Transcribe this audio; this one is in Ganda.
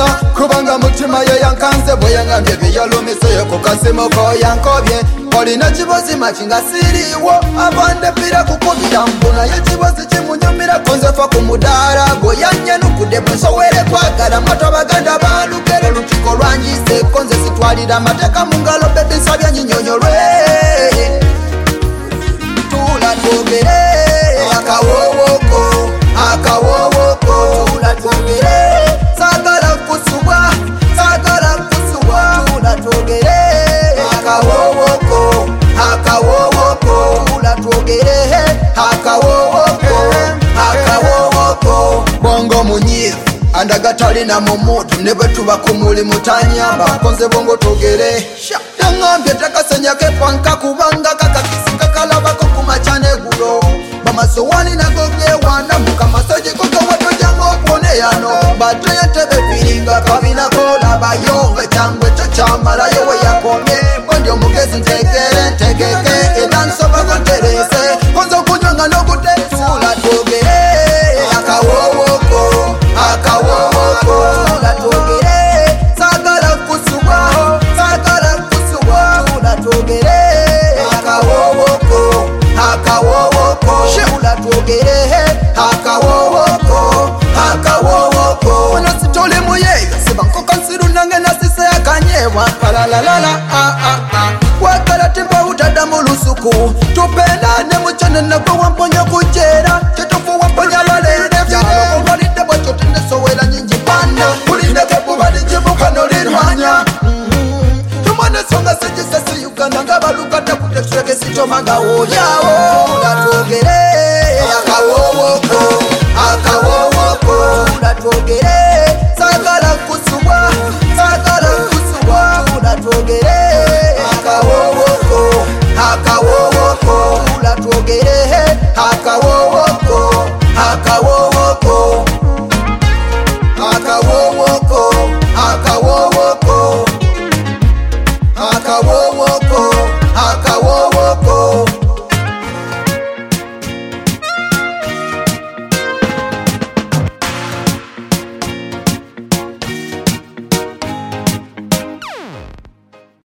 kubanga mutima ye yankanze bwe yangambye byeyolumiseyo ku kasimu ko yankobye olina kibozi makinga siriiwo abandepira kukubira mbu naye kibozi kimunyumirako nzefa ku mudaala go yanyanukudde bwe nsowere kwagala mwato baganda balugere lutiko lwanyiseeko nze sitwalira amateeka mu ngalo bebi nsabya nyinyonyolwe tula twogere akawowoko akawowoko tula twogere sagala kusubwa tula twogere akawowoko akawowoko tula twogere akawowoko bongo munyivu andagataalina mu mutu ne bwe tuba ku mulimu tanyamba konze bongo twogere yaŋŋambye takasenyako epanka kubanga kakakisi kakalabako ku maca n'eggulo bamasowani nago geewaana mukamasoji kogawatojanga okwone yano bateyetebe firinga kabinako labayo ekyangwe ekyo kyamalayo we yakomye bondi omugezi ntegeke era nsobako nterese konza okunywanga n'okutesuula twogere akawowoko akawowoko tula twogere sagala kusubwaho tula twogere akawowoko tula twogere akawowoko wano sitoli muyeyo sibankoka nsiru nange nasise yakanyewa palalalala wakala timba utada mu lusuku tupendane muchanene gwe wamponya kujera kitufu wamponya balende vyalo kubalide bwacho tindesowela nyingi pana ulindeke bubali jibukano lirwanya tumane songa sijisesi yuganda ngabalukata kutesweke sitomanga woyawo latwogere akawowo